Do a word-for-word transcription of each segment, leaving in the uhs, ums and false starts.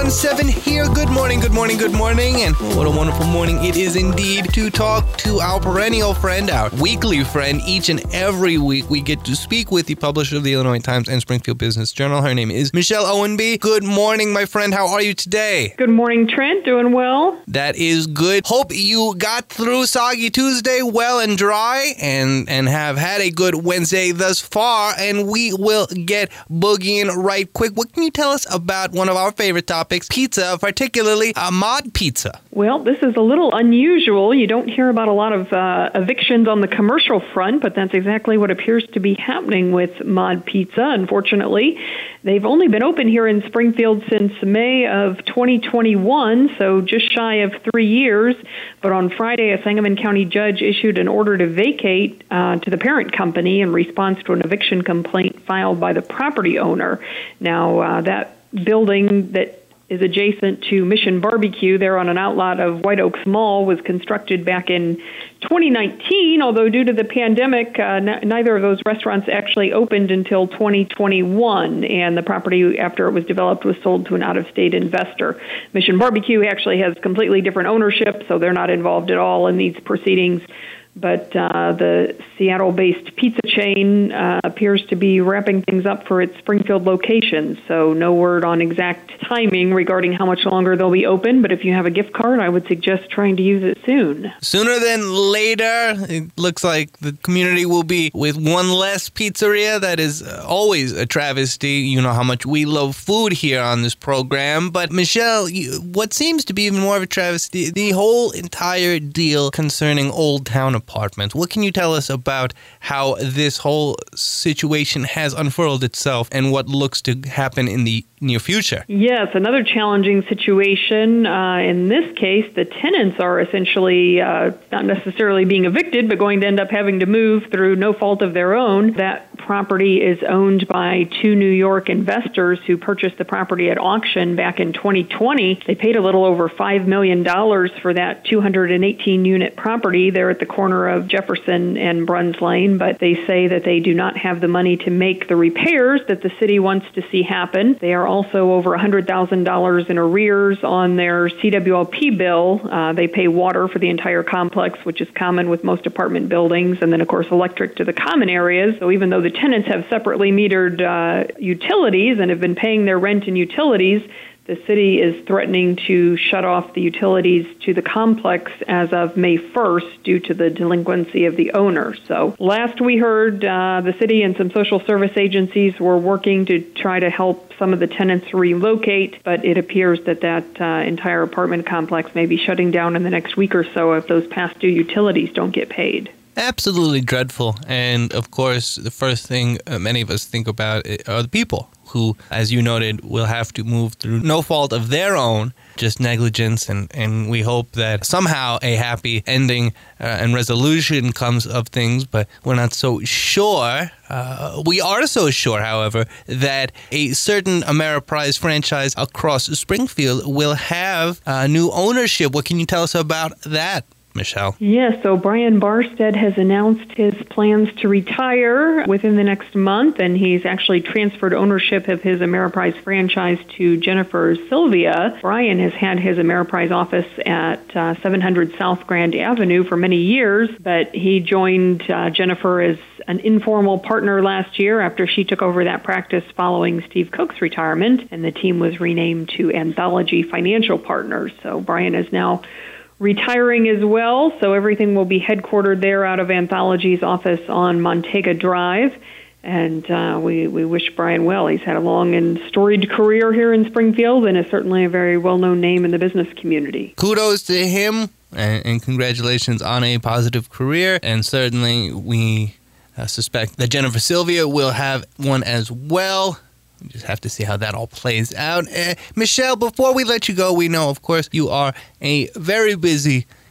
one seven here. Good morning, good morning, good morning. And what a wonderful morning it is indeed to talk to our perennial friend, our weekly friend. Each and every week we get to speak with the publisher of the Illinois Times and Springfield Business Journal. Her name is Michelle Owenby. Good morning, my friend. How are you today? Good morning, Trent. Doing well. That is good. Hope you got through Soggy Tuesday well and dry and, and have had a good Wednesday thus far. And we will get boogieing right quick. What can you tell us about one of our favorite topics, pizza, particularly uh, Mod Pizza? Well, this is a little unusual. You don't hear about a lot of uh, evictions on the commercial front, but that's exactly what appears to be happening with Mod Pizza, unfortunately. They've only been open here in Springfield since May of twenty twenty-one, so just shy of three years. But on Friday, a Sangamon County judge issued an order to vacate uh, to the parent company in response to an eviction complaint filed by the property owner. Now, uh, that building that is adjacent to Mission Barbecue there on an outlot of White Oaks Mall was constructed back in twenty nineteen, although due to the pandemic, uh, n- neither of those restaurants actually opened until twenty twenty-one, and the property, after it was developed, was sold to an out-of-state investor. Mission Barbecue actually has completely different ownership, so they're not involved at all in these proceedings. But uh, the Seattle-based pizza chain uh, appears to be wrapping things up for its Springfield location, so no word on exact timing regarding how much longer they'll be open, but if you have a gift card, I would suggest trying to use it soon. Sooner than later. It looks like the community will be with one less pizzeria. That is always a travesty. You know how much we love food here on this program. But Michelle, you, what seems to be even more of a travesty, the whole entire deal concerning Old Town apartments. What can you tell us about how this whole situation has unfurled itself and what looks to happen in the near future? Yes, another challenging situation. Uh, in this case, the tenants are essentially uh, not necessarily being evicted, but going to end up having to move through no fault of their own. That property is owned by two New York investors who purchased the property at auction back in twenty twenty. They paid a little over five million dollars for that two hundred eighteen unit property there at the corner of Jefferson and Bruns Lane, but they say that they do not have the money to make the repairs that the city wants to see happen. They are also over one hundred thousand dollars in arrears on their C W L P bill. Uh, they pay water for the entire complex, which is common with most apartment buildings, and then, of course, electric to the common areas. So even though the tenants have separately metered uh, utilities and have been paying their rent and utilities, the city is threatening to shut off the utilities to the complex as of May first due to the delinquency of the owner. So last we heard, uh, the city and some social service agencies were working to try to help some of the tenants relocate, but it appears that that uh, entire apartment complex may be shutting down in the next week or so if those past due utilities don't get paid. Absolutely dreadful. And, of course, the first thing uh, many of us think about are the people who, as you noted, will have to move through no fault of their own, just negligence. And, and we hope that somehow a happy ending uh, and resolution comes of things, but we're not so sure. Uh, we are so sure, however, that a certain Ameriprise franchise across Springfield will have uh, new ownership. What can you tell us about that, Michelle? Yes, so Brian Barstead has announced his plans to retire within the next month, and he's actually transferred ownership of his Ameriprise franchise to Jennifer Sylvia. Brian has had his Ameriprise office at uh, seven hundred South Grand Avenue for many years, but he joined uh, Jennifer as an informal partner last year after she took over that practice following Steve Koch's retirement, and the team was renamed to Anthology Financial Partners. So Brian is now retiring as well, so everything will be headquartered there out of Anthology's office on Montega Drive. And uh, we, we wish Brian well. He's had a long and storied career here in Springfield and is certainly a very well-known name in the business community. Kudos to him, and, and congratulations on a positive career. And certainly we uh, suspect that Jennifer Sylvia will have one as well. We just have to see how that all plays out. Uh, Michelle, before we let you go, we know, of course, you are a very busy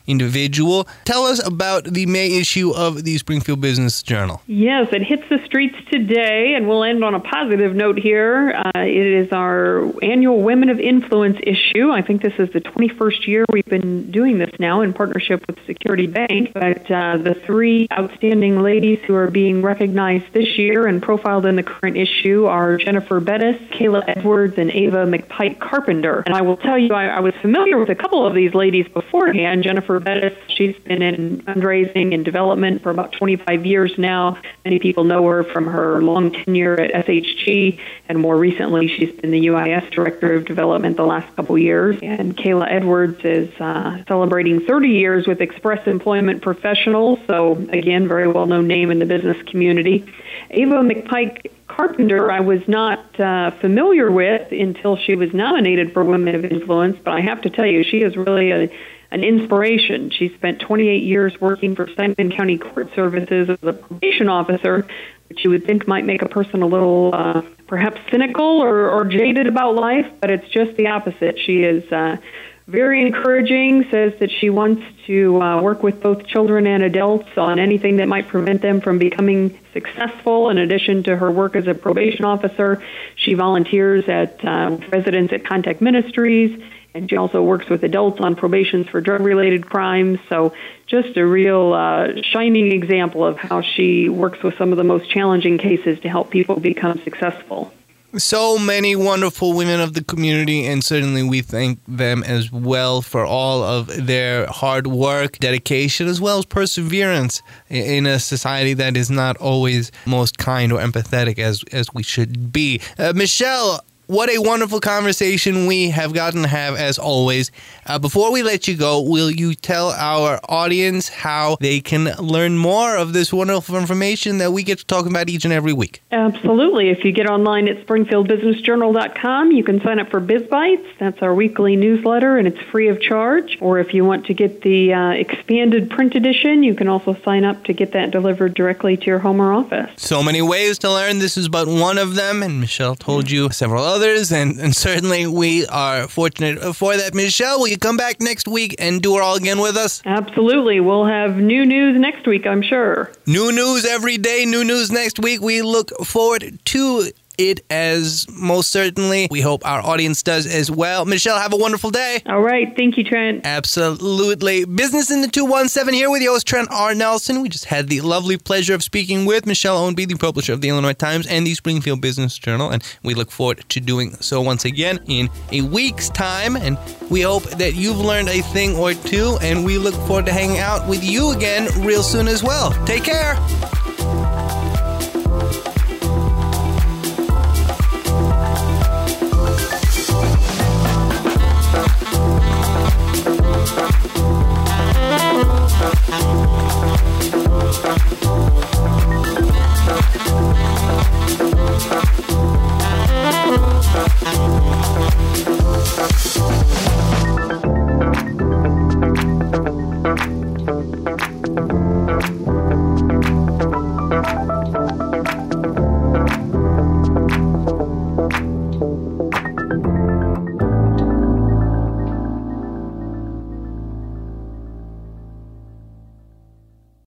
individual. Tell us about the May issue of the Springfield Business Journal. Yes, it hits the streets today, and we'll end on a positive note here. Uh, it is our annual Women of Influence issue. I think this is the twenty-first year we've been doing this now in partnership with Security Bank. But uh, the three outstanding ladies who are being recognized this year and profiled in the current issue are Jennifer Bettis, Kayla Edwards, and Ava McPike Carpenter. And I will tell you, I, I was familiar with a couple of these ladies beforehand. Jennifer Bettis, she's been in fundraising and development for about twenty-five years now. Many people know her from her long tenure at S H G, and more recently, she's been the U I S Director of Development the last couple years. And Kayla Edwards is uh, celebrating thirty years with Express Employment Professionals, so again, very well-known name in the business community. Ava McPike Carpenter, I was not uh, familiar with until she was nominated for Women of Influence, but I have to tell you, she is really a, an inspiration. She spent twenty-eight years working for Steinman County Court Services as a probation officer, which you would think might make a person a little uh, perhaps cynical or, or jaded about life, but it's just the opposite. She is uh, very encouraging, says that she wants to uh, work with both children and adults on anything that might prevent them from becoming successful. In addition to her work as a probation officer, she volunteers at uh, residents at Contact Ministries, and she also works with adults on probations for drug-related crimes. So just a real uh, shining example of how she works with some of the most challenging cases to help people become successful. So many wonderful women of the community, and certainly we thank them as well for all of their hard work, dedication, as well as perseverance in a society that is not always most kind or empathetic as, as we should be. Uh, Michelle, what a wonderful conversation we have gotten to have, as always. Uh, before we let you go, will you tell our audience how they can learn more of this wonderful information that we get to talk about each and every week? Absolutely. If you get online at springfield business journal dot com, you can sign up for BizBytes. That's our weekly newsletter, and it's free of charge. Or if you want to get the uh, expanded print edition, you can also sign up to get that delivered directly to your home or office. So many ways to learn. This is but one of them, and Michelle told you several others, and, and certainly we are fortunate for that. Michelle, will you come back next week and do it all again with us? Absolutely. We'll have new news next week, I'm sure. New news every day, new news next week. We look forward to it as most certainly. We hope our audience does as well. Michelle, have a wonderful day. All right. Thank you, Trent. Absolutely. Business in the two one seven here with your host, Trent R. Nelson. We just had the lovely pleasure of speaking with Michelle Ownby, the publisher of the Illinois Times and the Springfield Business Journal, and we look forward to doing so once again in a week's time, and we hope that you've learned a thing or two, and we look forward to hanging out with you again real soon as well. Take care. We'll be right back.